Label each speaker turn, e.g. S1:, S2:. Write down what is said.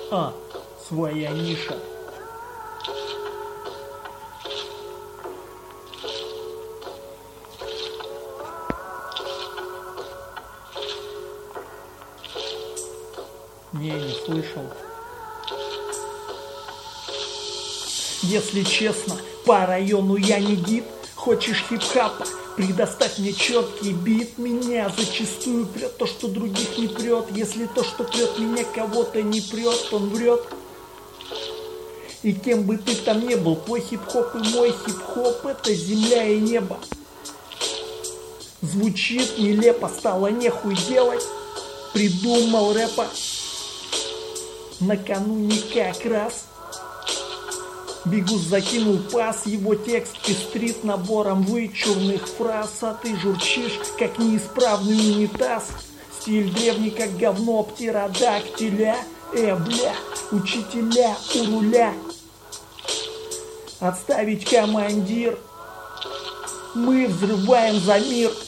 S1: Своя ниша. Не слышал. Если честно, по району я не гид. Хочешь хип-хапа? Предоставь мне четкий бит. Меня зачастую прет то, что других не прет. Если то, что прет меня, кого-то не прет, он врет. И кем бы ты там не был, твой хип-хоп и мой хип-хоп — это земля и небо. Звучит нелепо, стало нехуй делать. Придумал рэпа накануне как раз. Бегус закинул пас, его текст пестрит набором вычурных фраз. А ты журчишь, как неисправный унитаз. Стиль древний, как говно птеродактиля. Бля, учителя у руля. Отставить, командир. Мы взрываем за мир.